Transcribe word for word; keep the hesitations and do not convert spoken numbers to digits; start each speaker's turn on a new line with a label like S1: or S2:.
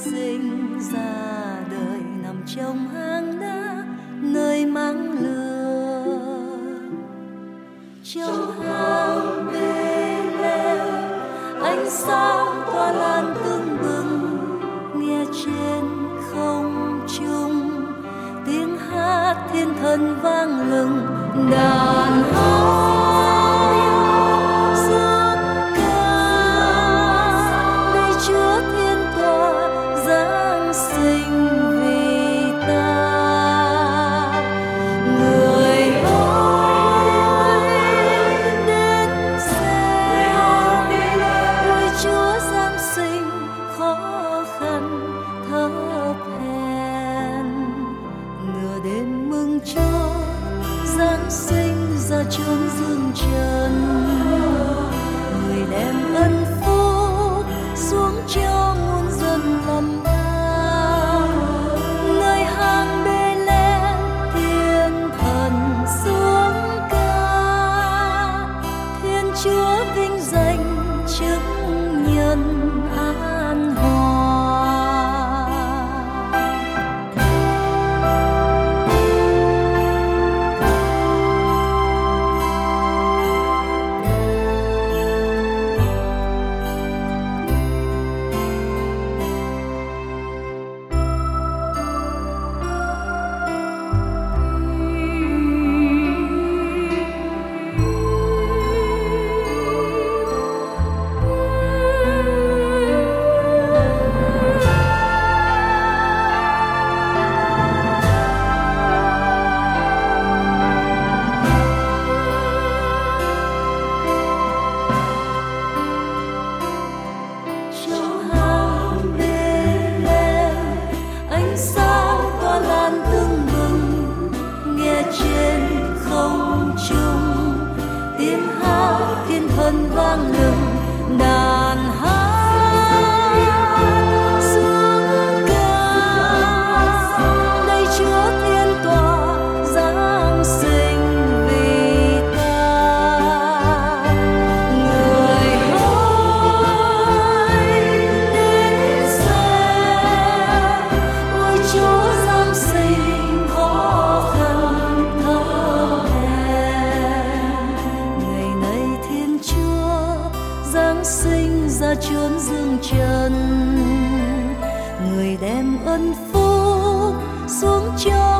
S1: sinh ra đời nằm trong hang đá nơi mang lửa. Trong hang Bê-lem ánh sáng tỏa lan tưng bừng, nghe trên không trung tiếng hát thiên thần vang lừng. Đàn hát dương ca đầy chúa thiên tòa giáng sinh vì ta. Người ơi đến xem ôi chúa giáng sinh khó khăn thấp hèn. Nửa đêm mừng chúa giáng sinh ra chốn dương trần, người đem ân phúc xuống cho muôn dân lầm than. Nơi hang Bê-lem thiên thần xuống ca, thiên chúa vinh danh chứng nhân an hòa. Thần vang lừng đàn hát dương ca đầy chúa thiên tòa giáng sinh vì ta. Người ơi đến xem ôi chúa giáng sinh khó khăn thấp hèn. Ngày nay thiên chúa giáng sinh ra chốn dương trần, người đem ân phúc xuống cho